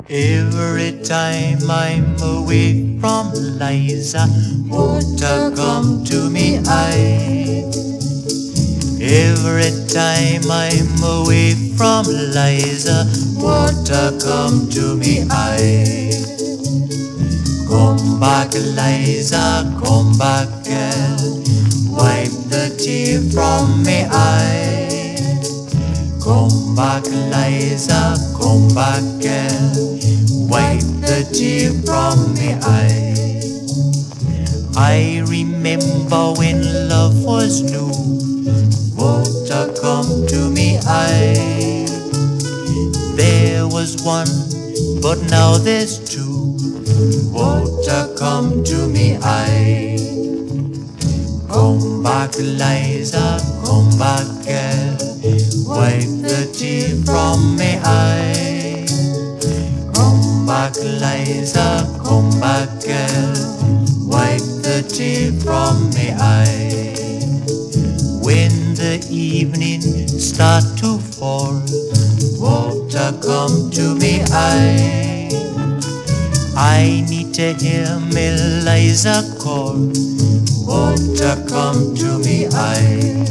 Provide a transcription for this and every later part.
Every time I'm away from Liza, water come to me eye. Every time I'm away from Liza, water come to me eye. Come back, Liza, come back, girl, wipe the tear from me eye. Come back, Liza, come back, girl, wipe the tear from me eye. I remember when love was new, water come to me eye. There was one, but now there's two, water come to me eye. Come back, Liza, come back, girl, wipe the tear from me eye. Come back, Liza, come back, girl, wipe the tear from me eye. When the evening start to fall, water come to me eye. I need to hear me Liza call, water come to me eye.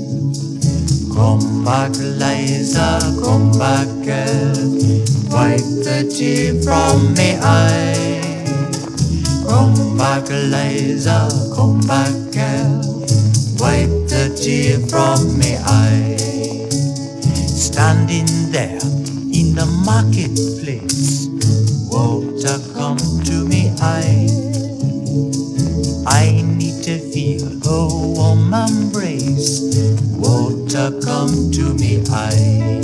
Come back, Liza, come back, girl, wipe the tear from me eye. Come back, Liza, come back, girl, wipe the tear from me eye. Standing there in the marketplace, water come to me eye. I need to feel her warm embrace, water come to me eye.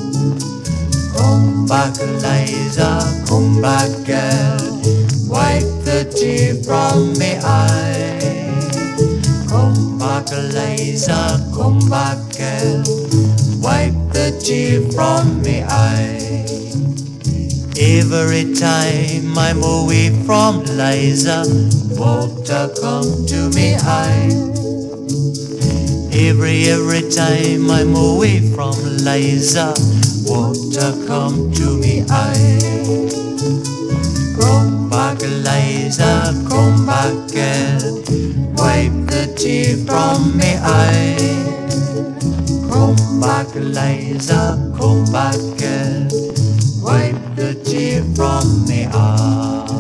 Come back, Liza, come back, girl, wipe the tear from me eye. Come back, Liza, come back, girl, wipe the tear from me eye. Every time I'm away from Liza, water come to me eye. Every time I'm away from Liza, water come to me eye. Come back, Liza, come back, girl, wipe the tear from me eye. Come back, Liza, come back, girl, wipe the tear from me eye.